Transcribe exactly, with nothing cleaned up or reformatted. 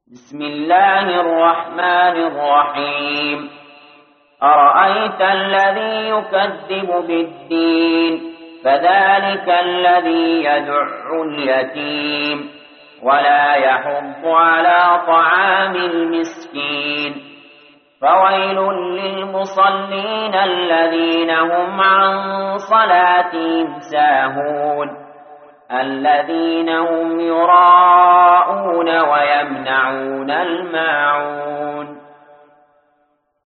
بسم الله الرحمن الرحيم أرأيت الذي يكذب بالدين فذلك الذي يدع اليتيم ولا يحض على طعام المسكين فويل للمصلين الذين هم عن صلاتهم ساهون الذين هم يراءون ويمنعون الماعون